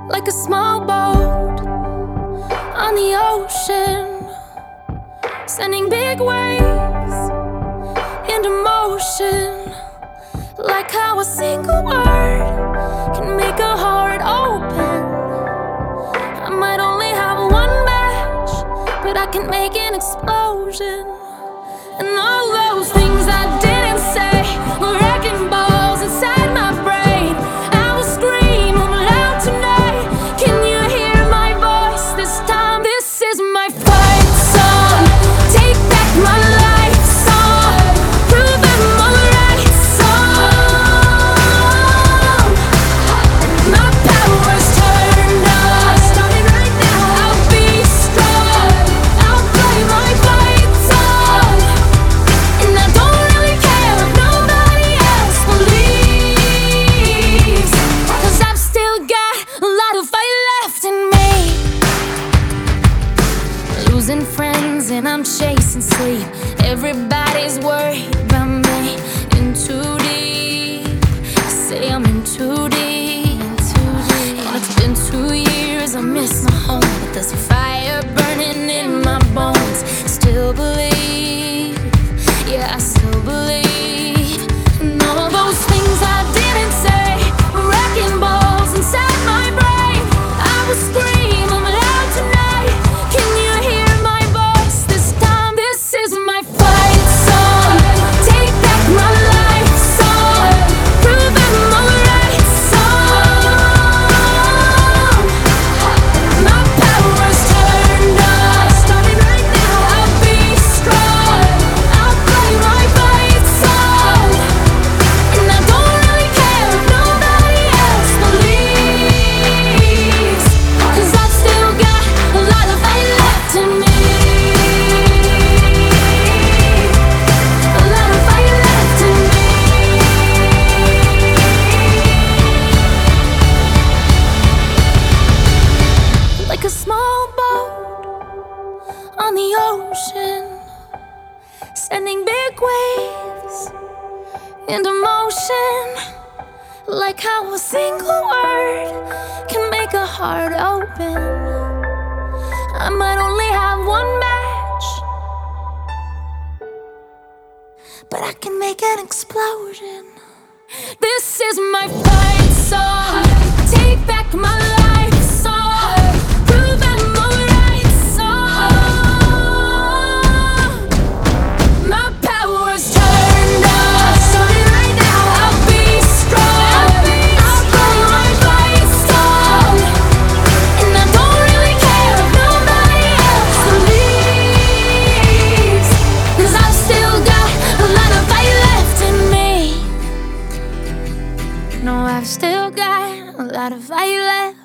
like a small boat on the ocean, sending big waves into motion, like how a single word can make a heart open. I might only have one match, but I can make an explosion. And all those things I didn't say were wrecking balls inside my brain. I will scream loud tonight. Can you hear my voice this time? This is my fight song. Take back my life song. Prove I'm alright song. My power's turned on. Starting right now. I'll be strong. I'll play my fight song. And I don't really care if nobody else believes, 'cause I've still got a lot of fight left in me. Losing friends and I'm chasing sleep. Everybody's worried about me. In too deep. Say I'm in too deep. And it's been 2 years, I miss my home, but there's a fire burning in my bones. Still believe, yeah, I still believe. And all those things I didn't say were wrecking balls inside my brain. I will scream loud tonight. Can you hear my voice this time? This is my fight song. Take back my life song. Prove I'm alright song. My power's turned on. Starting right now. I'll be strong. I'll play my fight song. And I don't really care if nobody else believes, 'cause I've still got a lot of fight left in me. A lot of fight left in me. Like a small boat on the ocean, sending big waves into motion, like how a single word can make a heart open. I might only have one match, but I can make an explosion. This is my fight song. Take back my life song. Prove I'm alright song. My power's turned on. Starting right now. I'll be strong. I'll play my fight song. And I don't really care if nobody else believes, 'cause I've still got a lot of fight left in me. No, I've still got a lot of fight left